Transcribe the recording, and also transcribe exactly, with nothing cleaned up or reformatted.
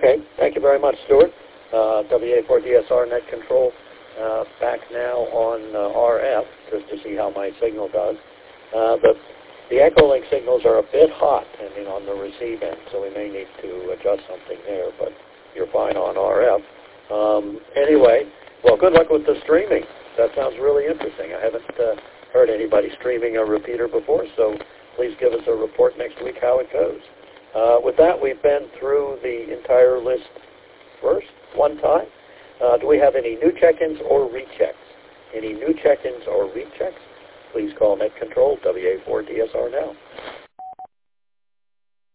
Okay, thank you very much, Stuart. Uh, W A four D S R Net Control uh, back now on uh, R F, just to see how my signal does. Uh, the, the Echolink signals are a bit hot I mean, on the receive end, so we may need to adjust something there, but you're fine on R F. Um, anyway, well, good luck with the streaming. That sounds really interesting. I haven't uh, heard anybody streaming a repeater before, so please give us a report next week how it goes. Uh, with that, we've been through the entire list first, one time. Uh, do we have any new check-ins or rechecks? Any new check-ins or rechecks? Please call Net Control W A four D S R now.